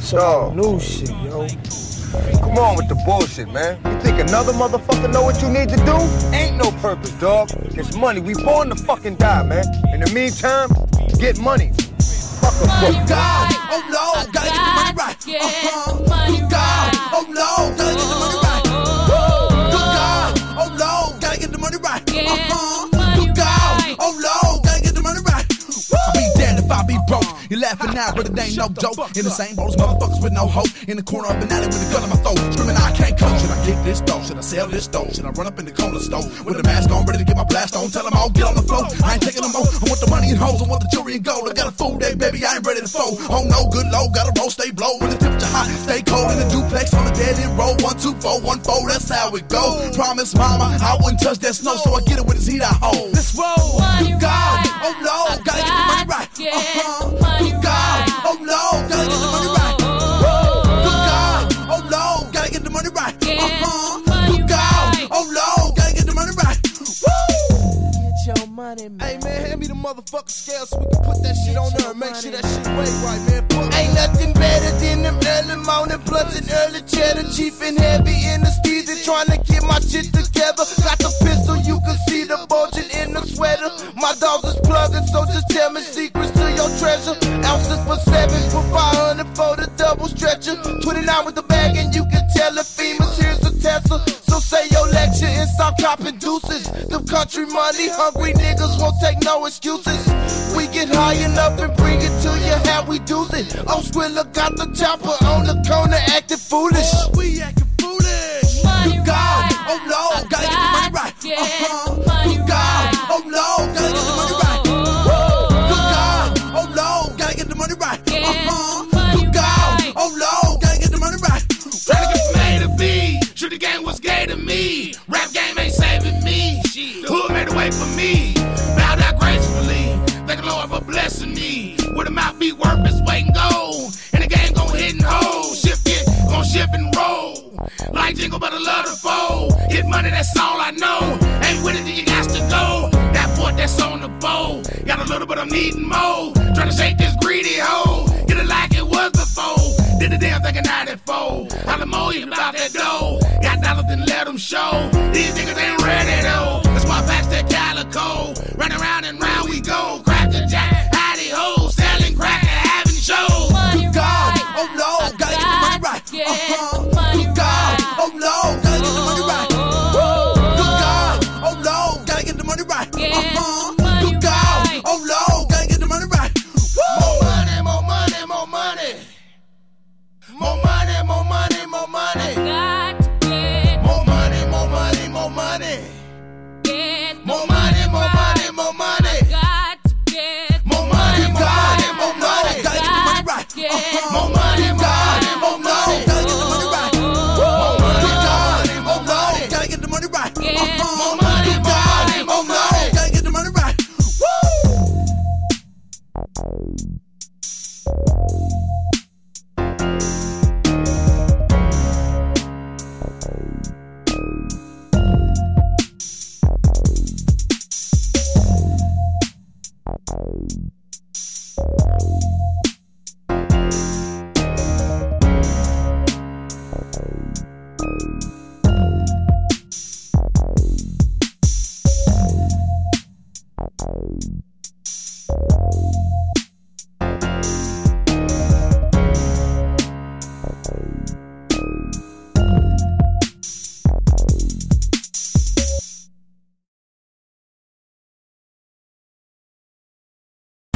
Some new shit, yo. Come on with the bullshit, man. You think another motherfucker know what you need to do? Ain't no purpose, dog. It's money. We born to fucking die, man. In the meantime, get money. Fuck a book. God, oh Lord, gotta get the money right. Good God, oh Lord, gotta get the money right. Good God, oh Lord, gotta get the money right. Good God, oh Lord, gotta get the money right. I'll be damned if I be broke. You laughing now, but it ain't no joke. In the same boat as motherfuckers with no hope. In the corner of an alley with a gun in my throat. Screaming, I can't cope. Should I kick this dough? Should I sell this dough? Should I run up in the corner store with a mask on, ready to get my blast on? Tell them all, get on the floor. I ain't taking no more. I want the money and hoes. I want the jewelry and gold. I got a full day, baby. I ain't ready to fold. Oh no, good low. Gotta roll, stay blow. When the temperature hot, stay cold in the duplex on the dead end roll. 1, 2, 4, 1, 4. That's how it go. Promise, mama, I wouldn't touch that snow, so I get it with his heat I hold. Let's roll. Good God, oh Lord, gotta get the money right. Good God, oh Lord, gotta get the money right. Good God, oh Lord, gotta get the money right. Good God, oh Lord, gotta get the money right. Get your money, man. Hey man, hand me the motherfucking scale so we can put that shit on there and make sure that shit weigh right, man. Ain't nothing better than them early morning blunts and early cheddar. Cheap and heavy in the season, trying to get my shit together. Got the pistol, you can see the bulging in the sweater. My dogs is plugging, so just tell me secrets to your treasure. Ounces for 7, for 500 for the double stretcher. 29 with the bag and you can tell the females, here's the Tesla. So say your lecture and stop copping deuces. Them country money hungry niggas won't take no excuses. We get high enough and bring it to you how we do it. Oh, Skrilla got the chopper on the corner acting foolish. We acting foolish. Good God, oh Lord, gotta get the money right. Good God, oh Lord, gotta get the money right. Good God, oh Lord, gotta get the money right. Good God, oh Lord, gotta get the money right. Trying to get from A to B. Sure the game was gay to me. Rap game ain't saving me. The hood made a way for me. Bow down gracefully. Thank the Lord for blessing me. With a mouth be worth its weight in gold. And the game gon' hit and hold. Shift it, gon' shift and roll. Like jingle, but I love to fold. Hit money, that's all I know. Ain't with it, then you got to go. That fort that's on the bowl. Got a little, but I'm needing more. Trying to shake this greedy hoe. Get it like it was before. Did the damn thing in 94. Holla more even about that dough. Got dollars, then let them show. These niggas ain't ready though. That's why I patch that calico. Run around and round we go. Crack the jack, howdy ho. Selling crack and having shows. Good God, oh Lord, gotta get the money right. Good God, oh Lord, gotta get the money right. Good God, oh Lord, gotta get the money right. Good God, oh Lord, gotta get the money right. More money, more money, more money. More money, more money, more money. More money, more money, more money. More money, more money, more money. More money, more money, more money. Gotta get the money right. More money.